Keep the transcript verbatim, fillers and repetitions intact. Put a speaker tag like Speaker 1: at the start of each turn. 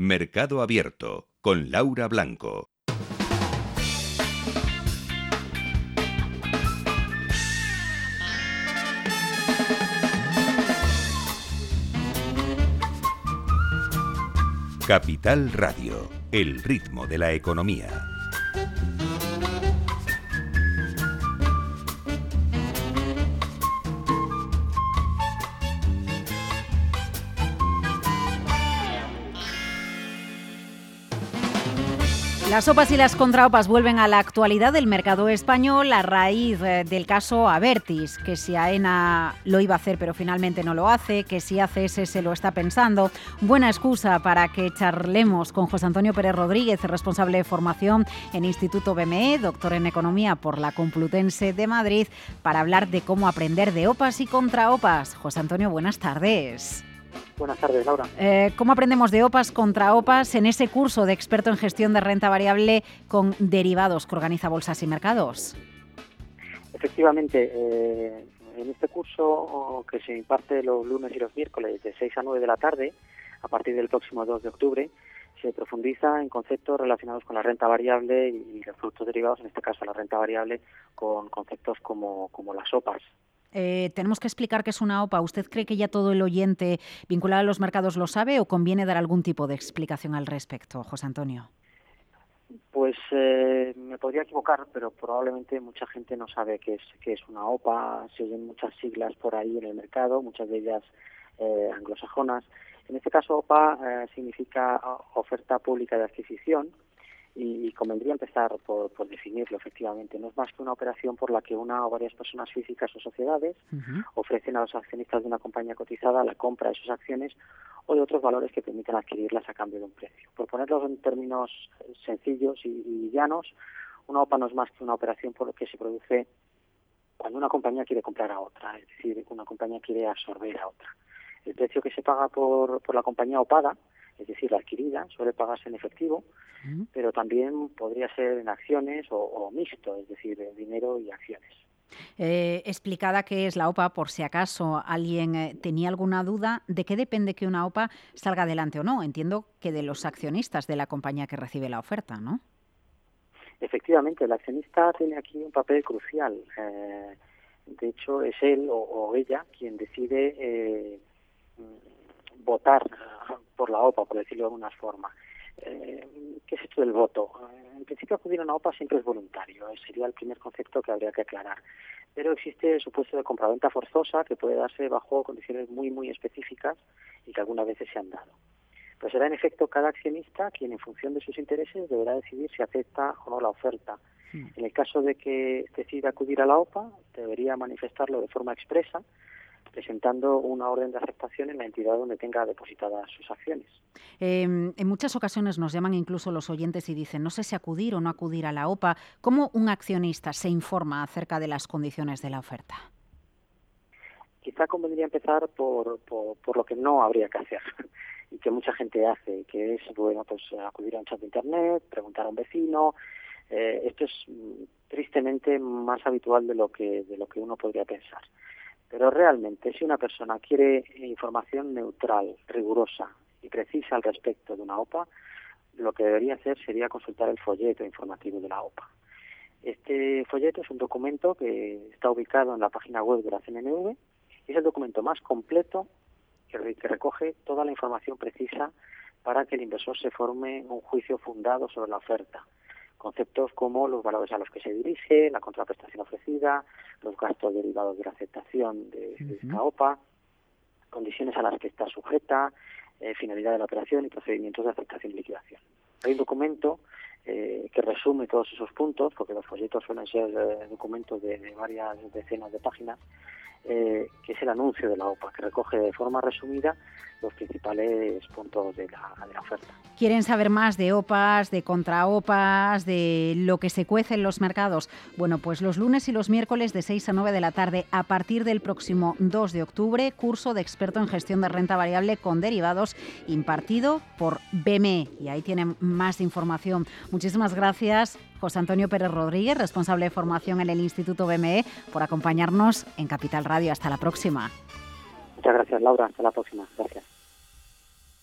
Speaker 1: Mercado Abierto con Laura Blanco. Capital Radio, el ritmo de la economía.
Speaker 2: Las OPAs y las contraopas vuelven a la actualidad del mercado español a raíz del caso Abertis, que si AENA lo iba a hacer pero finalmente no lo hace, que si A C S se lo está pensando. Buena excusa para que charlemos con José Antonio Pérez Rodríguez, responsable de formación en Instituto B M E, doctor en Economía por la Complutense de Madrid, para hablar de cómo aprender de OPAs y contraopas. José Antonio, buenas tardes.
Speaker 3: Buenas tardes, Laura.
Speaker 2: Eh, ¿Cómo aprendemos de OPAs contra OPAs en ese curso de experto en gestión de renta variable con derivados que organiza Bolsas y Mercados?
Speaker 3: Efectivamente, eh, en este curso que se imparte los lunes y los miércoles de seis a nueve de la tarde, a partir del próximo dos de octubre, se profundiza en conceptos relacionados con la renta variable y los productos derivados, en este caso la renta variable, con conceptos como, como las OPAs.
Speaker 2: Eh, tenemos que explicar qué es una OPA. ¿Usted cree que ya todo el oyente vinculado a los mercados lo sabe o conviene dar algún tipo de explicación al respecto, José Antonio?
Speaker 3: Pues eh, me podría equivocar, pero probablemente mucha gente no sabe qué es, qué es una OPA. Se oyen muchas siglas por ahí en el mercado, muchas de ellas eh, anglosajonas. En este caso, OPA eh, significa oferta pública de adquisición. Y convendría empezar por, por definirlo, efectivamente. No es más que una operación por la que una o varias personas físicas o sociedades uh-huh. ofrecen a los accionistas de una compañía cotizada la compra de sus acciones o de otros valores que permitan adquirirlas a cambio de un precio. Por ponerlo en términos sencillos y, y llanos, una OPA no es más que una operación por la que se produce cuando una compañía quiere comprar a otra, es decir, una compañía quiere absorber a otra. El precio que se paga por, por la compañía opada, es decir, la adquirida, suele pagarse en efectivo, uh-huh. pero también podría ser en acciones o, o mixto, es decir, dinero y acciones.
Speaker 2: Eh, explicada qué es la OPA, por si acaso alguien eh, tenía alguna duda, ¿de qué depende que una OPA salga adelante o no? Entiendo que de los accionistas de la compañía que recibe la oferta, ¿no?
Speaker 3: Efectivamente, el accionista tiene aquí un papel crucial. Eh, de hecho, es él o, o ella quien decide eh, votar por la OPA, por decirlo de alguna forma. Eh, ¿Qué es esto del voto? Eh, en principio, acudir a una OPA siempre es voluntario, eh, sería el primer concepto que habría que aclarar. Pero existe el supuesto de compraventa forzosa que puede darse bajo condiciones muy, muy específicas y que algunas veces se han dado. Pues será en efecto cada accionista quien, en función de sus intereses, deberá decidir si acepta o no la oferta. Sí. En el caso de que decida acudir a la OPA, debería manifestarlo de forma expresa, presentando una orden de aceptación en la entidad donde tenga depositadas sus acciones.
Speaker 2: Eh, en muchas ocasiones nos llaman incluso los oyentes y dicen, no sé si acudir o no acudir a la OPA. ¿Cómo un accionista se informa acerca de las condiciones de la oferta?
Speaker 3: Quizá convendría empezar por, por, por lo que no habría que hacer y que mucha gente hace, que es bueno pues acudir a un chat de internet, preguntar a un vecino. Eh, esto es tristemente más habitual de lo que de lo que uno podría pensar. Pero realmente, si una persona quiere información neutral, rigurosa y precisa al respecto de una OPA, lo que debería hacer sería consultar el folleto informativo de la OPA. Este folleto es un documento que está ubicado en la página web de la C N N V y es el documento más completo que, re- que recoge toda la información precisa para que el inversor se forme un juicio fundado sobre la oferta. Conceptos como los valores a los que se dirige, la contraprestación ofrecida, los gastos derivados de la aceptación de, de esta OPA, condiciones a las que está sujeta, eh, finalidad de la operación y procedimientos de aceptación y liquidación. Hay un documento eh, que resume todos esos puntos, porque los folletos suelen ser eh, documentos de, de varias decenas de páginas, eh, que es el anuncio de la OPA, que recoge de forma resumida los principales puntos de la, de la oferta.
Speaker 2: ¿Quieren saber más de OPAs, de contraopas, de lo que se cuece en los mercados? Bueno, pues los lunes y los miércoles de seis a nueve de la tarde, a partir del próximo dos de octubre, curso de experto en gestión de renta variable con derivados impartido por B M E. Y ahí tienen más información. Muchísimas gracias, José Antonio Pérez Rodríguez, responsable de formación en el Instituto B M E, por acompañarnos en Capital Radio. Hasta la próxima.
Speaker 3: Muchas gracias, Laura. Hasta la próxima. Gracias.